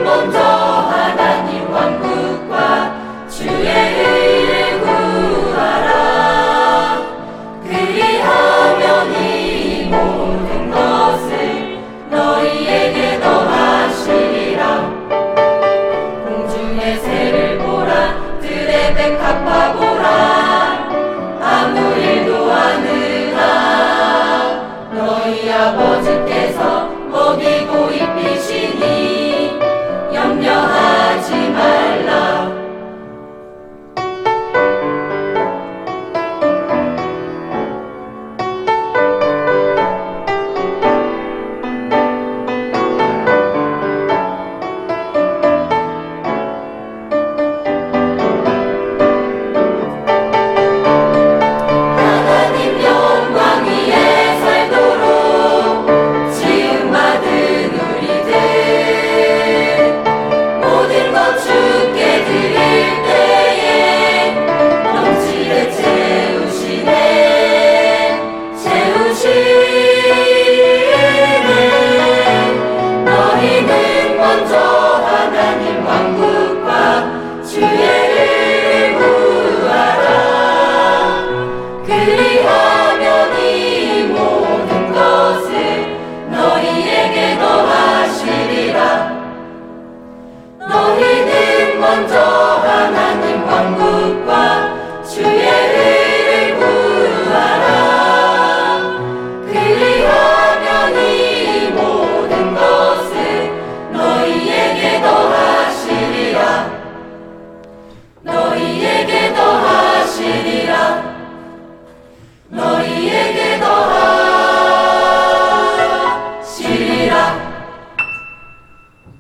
먼저 하나님 왕국과 주의 의를 구하라. 그리하면 이 모든 것을 너희에게 더하시리라. 공중의 새를 보라. 들의 백합화 보라. 아무 일도 하느라 너희 아버지께서 먹이고 입히시니 염려하지 말라. 하나님 영광 위에 살도록 지음받은 우리들 모든 것 주께 드릴 때에 넘치게 채우시네. 너희는 먼저 하나님 왕국과 주의 의를 구하라. 그리하면 이 모든 것을 너희에게 더하시리라. 너희는 먼저 하나님 왕국과 주의 의를 구하라. 그리하면 이 모든 것을 너희에게 더하시리라. 너희